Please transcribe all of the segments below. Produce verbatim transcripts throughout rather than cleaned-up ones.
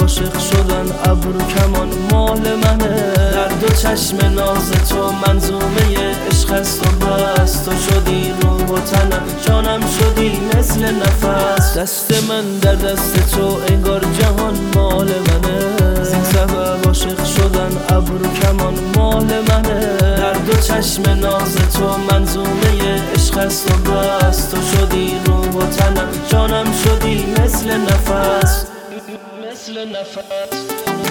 عاشق شدن ابرو کمان مال منه. در دو چشم ناز تو منظومه عشق است و بس. تو شدی روح و تنم، جانم شدی مثل نفس. دست من در دست تو انگار جهان مال منه. زین سبب عاشق شدن ابرو کمان مال منه. در دو چشم ناز تو منظومه عشق است و بس. تو شدی روح و تنم، جانم شدی مثل نفس، مثل نفس.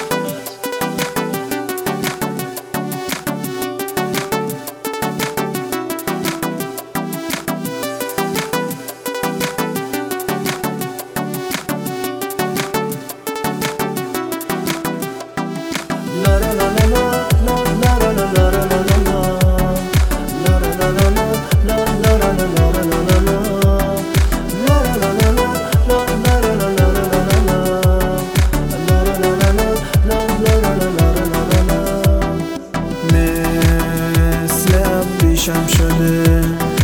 شم شده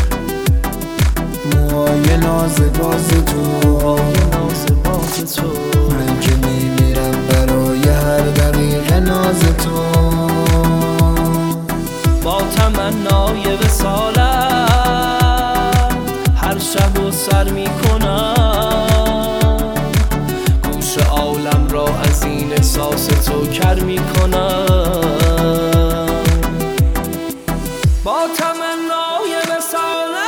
موهای ناز باز تو، ناز باز تو. من که میمیرم برای هر دقیقه ناز تو. با تمنای وصالت هر شب و سر میکنم. گوش عالم را از این احساس تو کر میکنم. با تمنای وصالت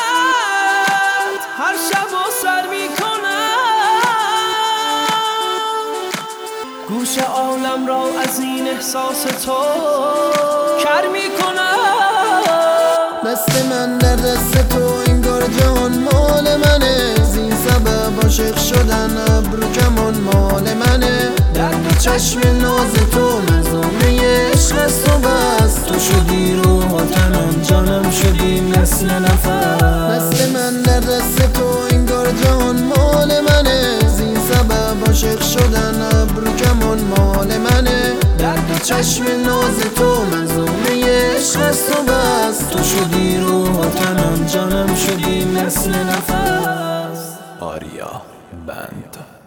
هر شب و سر میکنم. گوش عالم را از این احساس تو کر میکنم. دست من در دست تو انگار جهان مال منه. زین سبب عاشق شدن ابرو کمان مال منه. در دو چشم ناز تو منظومه عشق است و بس. تو شدی روح و تنم، جانم شدی مثل نفس. دست من در دست تو انگار جهان مال منه. زین سبب عاشق شدن ابرو کمان مال منه. در دو چشم ناز تو منظومه عشق است و بس. تو شدی روح و تنم، جانم شدی مثل نفس. آریا بند.